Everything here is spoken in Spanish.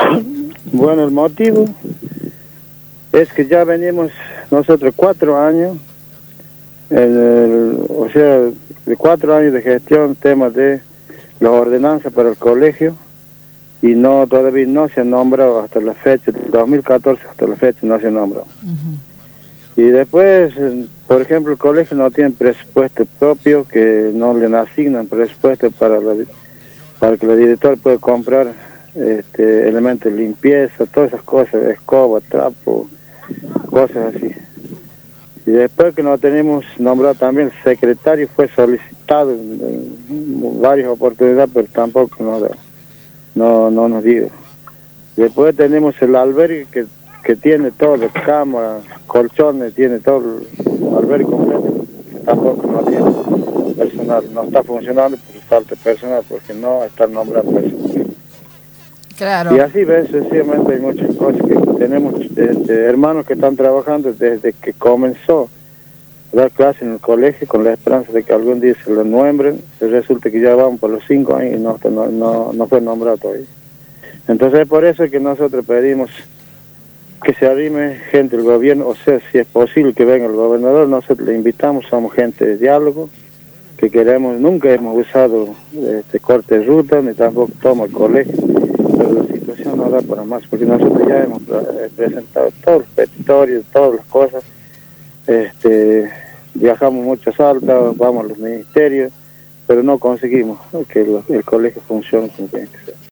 Bueno, el motivo es que ya venimos nosotros 4 años, o sea, de 4 años de gestión, temas de las ordenanzas para el colegio, y todavía no se han nombrado hasta la fecha, del 2014 hasta la fecha no se han nombrado. Y después, por ejemplo, el colegio no tiene presupuesto propio, que no le asignan presupuesto para que la directora pueda comprar elementos de limpieza, todas esas cosas, escoba, trapo, cosas así. Y después que no tenemos nombrado también, el secretario fue solicitado en varias oportunidades, pero tampoco no nos dio. Después tenemos el albergue que tiene todo, camas, colchones, tiene todo el albergue completo, que tampoco no tiene personal, no está funcionando por falta de personal, porque no están nombrando personal. Claro. Y así ves, sencillamente hay muchas cosas que tenemos, hermanos que están trabajando desde que comenzó a dar clases en el colegio, con la esperanza de que algún día se lo nombren, y resulta que ya vamos por los 5 años y no fue nombrado todavía. Entonces es por eso que nosotros pedimos que se arrime gente del gobierno, o sea, si es posible que venga el gobernador, nosotros le invitamos, somos gente de diálogo, que queremos, nunca hemos usado corte de ruta, ni tampoco toma el colegio, pero la situación no da para más, porque nosotros ya hemos presentado todos los petitorios, todas las cosas, viajamos mucho a Salta, vamos a los ministerios, pero no conseguimos que el colegio funcione como tiene que ser.